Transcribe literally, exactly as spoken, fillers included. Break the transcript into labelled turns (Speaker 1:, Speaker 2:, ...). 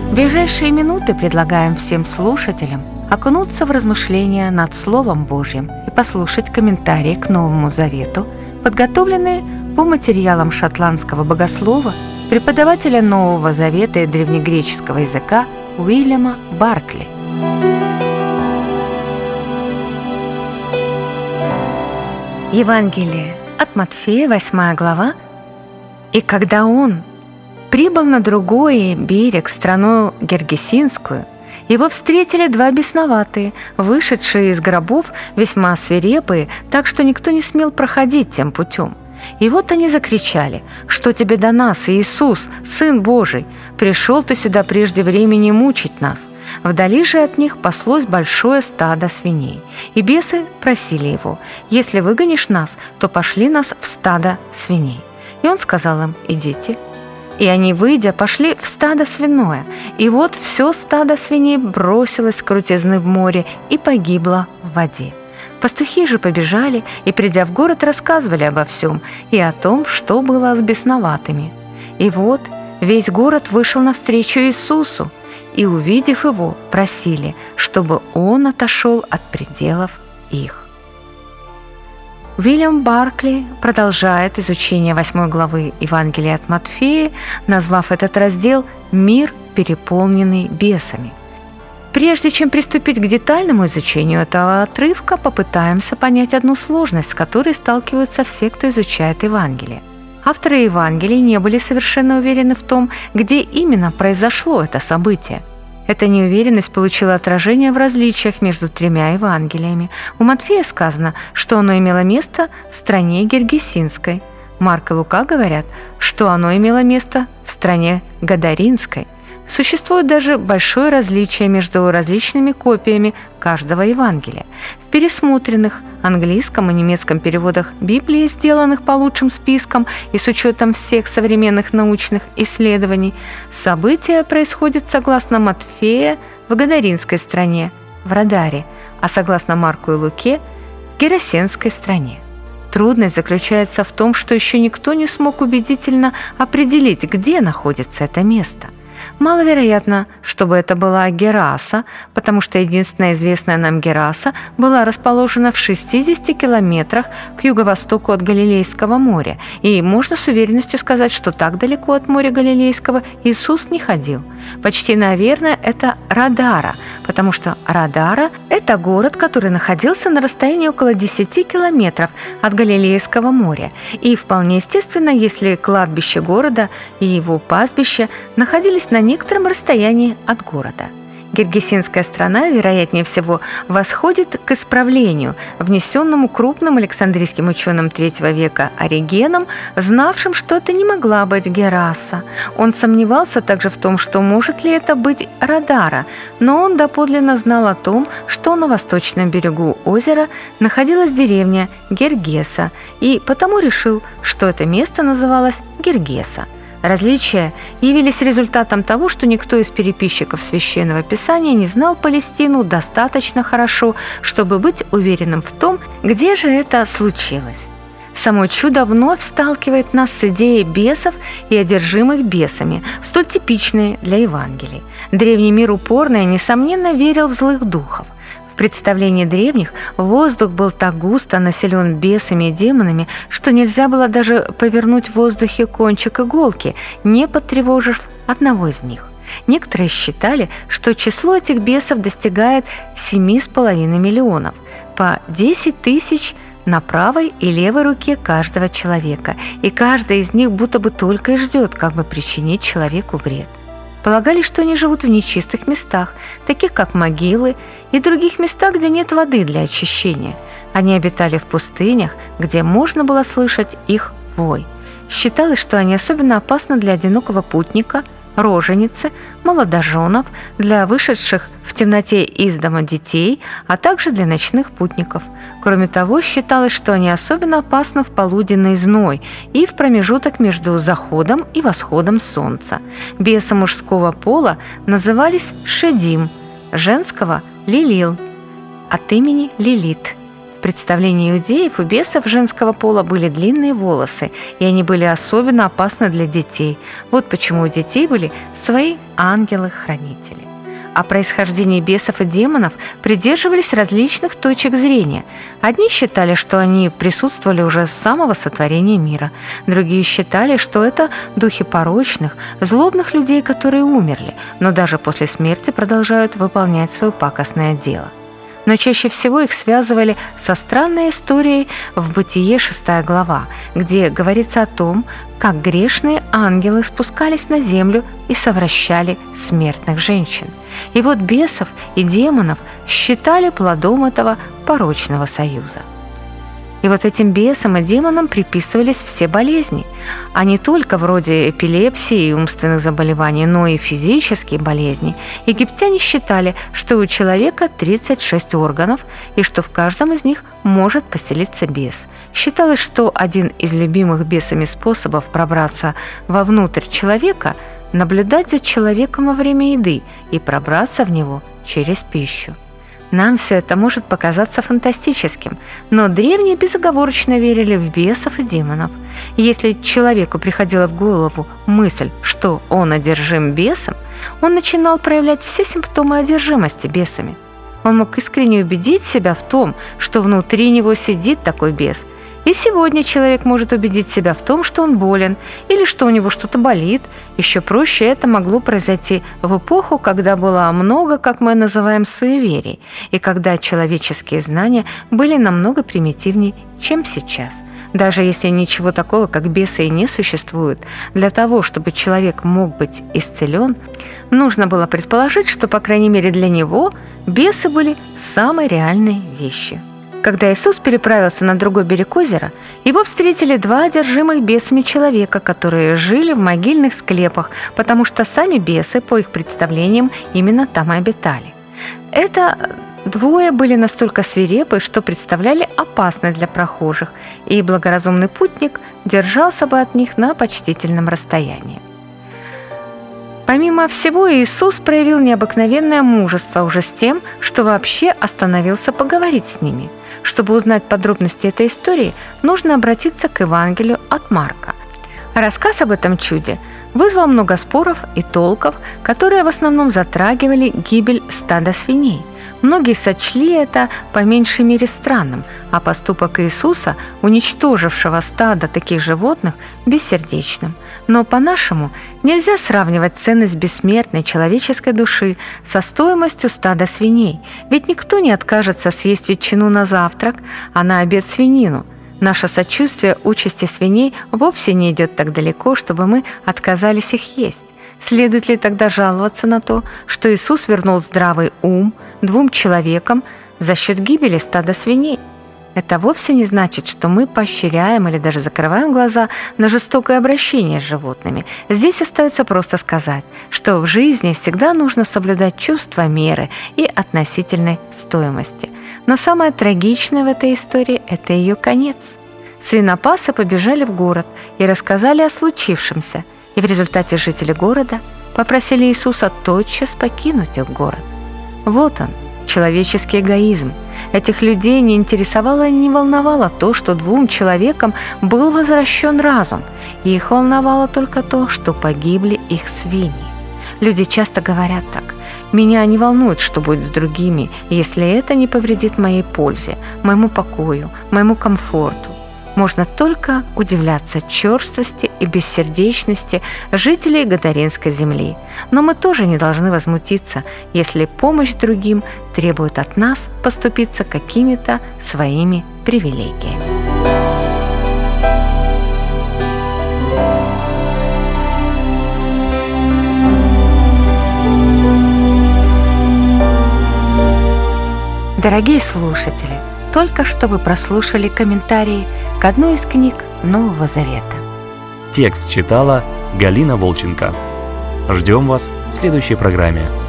Speaker 1: В ближайшие минуты предлагаем всем слушателям окунуться в размышления над Словом Божьим и послушать комментарии к Новому Завету, подготовленные по материалам шотландского богослова, преподавателя Нового Завета и древнегреческого языка Уильяма Баркли. Евангелие от Матфея, восьмая глава. «И когда он прибыл на другой берег, в страну Гергесинскую, его встретили два бесноватые, вышедшие из гробов, весьма свирепые, так что никто не смел проходить тем путем. И вот они закричали: „Что тебе до нас, Иисус, Сын Божий? Пришел ты сюда прежде времени мучить нас“. Вдали же от них паслось большое стадо свиней. И бесы просили его: „Если выгонишь нас, то пошли нас в стадо свиней“. И он сказал им: „Идите“. И они, выйдя, пошли в стадо свиное. И вот все стадо свиней бросилось с крутизны в море и погибло в воде. Пастухи же побежали и, придя в город, рассказывали обо всем и о том, что было с бесноватыми. И вот весь город вышел навстречу Иисусу, и, увидев его, просили, чтобы он отошел от пределов их». Уильям Баркли продолжает изучение восьмой главы Евангелия от Матфея, назвав этот раздел «Мир, переполненный бесами». Прежде чем приступить к детальному изучению этого отрывка, попытаемся понять одну сложность, с которой сталкиваются все, кто изучает Евангелие. Авторы Евангелий не были совершенно уверены в том, где именно произошло это событие. Эта неуверенность получила отражение в различиях между тремя Евангелиями. У Матфея сказано, что оно имело место в стране Гергесинской. Марк и Лука говорят, что оно имело место в стране Гадаринской. Существует даже большое различие между различными копиями каждого Евангелия. В пересмотренных английском и немецком переводах Библии, сделанных по лучшим спискам и с учетом всех современных научных исследований, события происходят, согласно Матфея, в Гадаринской стране, в Радаре, а согласно Марку и Луке, в Герасенской стране. Трудность заключается в том, что еще никто не смог убедительно определить, где находится это место. Маловероятно, чтобы это была Гераса, потому что единственная известная нам Гераса была расположена в шестидесяти километрах к юго-востоку от Галилейского моря, и можно с уверенностью сказать, что так далеко от моря Галилейского Иисус не ходил. Почти, наверное, это Радара, потому что Радара – это город, который находился на расстоянии около десяти километров от Галилейского моря, и вполне естественно, если кладбище города и его пастбище находились на некотором расстоянии от города. Гергесинская страна, вероятнее всего, восходит к исправлению, внесенному крупным александрийским ученым третьего века Оригеном, знавшим, что это не могла быть Гераса. Он сомневался также в том, что может ли это быть Радара, но он доподлинно знал о том, что на восточном берегу озера находилась деревня Гергеса, и потому решил, что это место называлось Гергеса. Различия явились результатом того, что никто из переписчиков Священного Писания не знал Палестину достаточно хорошо, чтобы быть уверенным в том, где же это случилось. Само чудо вновь сталкивает нас с идеей бесов и одержимых бесами, столь типичной для Евангелий. Древний мир упорно и, несомненно, верил в злых духов. В представлении древних воздух был так густо населен бесами и демонами, что нельзя было даже повернуть в воздухе кончик иголки, не потревожив одного из них. Некоторые считали, что число этих бесов достигает семи с половиной миллионов, по десять тысяч на правой и левой руке каждого человека, и каждый из них будто бы только и ждет, как бы причинить человеку вред. Полагали, что они живут в нечистых местах, таких как могилы, и других местах, где нет воды для очищения. Они обитали в пустынях, где можно было слышать их вой. Считалось, что они особенно опасны для одинокого путника, роженицы, молодоженов, для вышедших в темноте из дома детей, а также для ночных путников. Кроме того, считалось, что они особенно опасны в полуденный зной и в промежуток между заходом и восходом солнца. Бесы мужского пола назывались Шедим, женского – Лилил, от имени Лилит. В представлении иудеев у бесов женского пола были длинные волосы, и они были особенно опасны для детей. Вот почему у детей были свои ангелы-хранители. О происхождении бесов и демонов придерживались различных точек зрения. Одни считали, что они присутствовали уже с самого сотворения мира. Другие считали, что это духи порочных, злобных людей, которые умерли, но даже после смерти продолжают выполнять свое пакостное дело. Но чаще всего их связывали со странной историей в Бытие шестая глава, где говорится о том, как грешные ангелы спускались на землю и совращали смертных женщин. И вот бесов и демонов считали плодом этого порочного союза. И вот этим бесам и демонам приписывались все болезни, а не только вроде эпилепсии и умственных заболеваний, но и физические болезни. Египтяне считали, что у человека тридцать шесть органов, и что в каждом из них может поселиться бес. Считалось, что один из любимых бесами способов пробраться вовнутрь человека – наблюдать за человеком во время еды и пробраться в него через пищу. Нам все это может показаться фантастическим, но древние безоговорочно верили в бесов и демонов. Если человеку приходила в голову мысль, что он одержим бесом, он начинал проявлять все симптомы одержимости бесами. Он мог искренне убедить себя в том, что внутри него сидит такой бес. И сегодня человек может убедить себя в том, что он болен или что у него что-то болит. Еще проще это могло произойти в эпоху, когда было много, как мы называем, суеверий, и когда человеческие знания были намного примитивнее, чем сейчас. Даже если ничего такого, как бесы, и не существует, для того, чтобы человек мог быть исцелен, нужно было предположить, что, по крайней мере для него, бесы были самой реальной вещью. Когда Иисус переправился на другой берег озера, его встретили два одержимых бесами человека, которые жили в могильных склепах, потому что сами бесы, по их представлениям, именно там и обитали. Это двое были настолько свирепы, что представляли опасность для прохожих, и благоразумный путник держался бы от них на почтительном расстоянии. Помимо всего, Иисус проявил необыкновенное мужество уже с тем, что вообще остановился поговорить с ними. Чтобы узнать подробности этой истории, нужно обратиться к Евангелию от Марка. Рассказ об этом чуде вызвал много споров и толков, которые в основном затрагивали гибель стада свиней. Многие сочли это по меньшей мере странным, а поступок Иисуса, уничтожившего стадо таких животных, бессердечным. Но по-нашему нельзя сравнивать ценность бессмертной человеческой души со стоимостью стада свиней, ведь никто не откажется съесть ветчину на завтрак, а на обед свинину. Наше сочувствие участи свиней вовсе не идет так далеко, чтобы мы отказались их есть. Следует ли тогда жаловаться на то, что Иисус вернул здравый ум двум человекам за счет гибели стада свиней? Это вовсе не значит, что мы поощряем или даже закрываем глаза на жестокое обращение с животными. Здесь остается просто сказать, что в жизни всегда нужно соблюдать чувство меры и относительной стоимости. Но самое трагичное в этой истории – это ее конец. Свинопасы побежали в город и рассказали о случившемся, и в результате жители города попросили Иисуса тотчас покинуть их город. Вот он, человеческий эгоизм. Этих людей не интересовало и не волновало то, что двум человекам был возвращен разум, и их волновало только то, что погибли их свиньи. Люди часто говорят так: «Меня не волнует, что будет с другими, если это не повредит моей пользе, моему покою, моему комфорту». Можно только удивляться черствости и бессердечности жителей Гадаринской земли. Но мы тоже не должны возмутиться, если помощь другим требует от нас поступиться какими-то своими привилегиями. Дорогие слушатели, только что вы прослушали комментарии к одной из книг Нового Завета.
Speaker 2: Текст читала Галина Волченко. Ждем вас в следующей программе.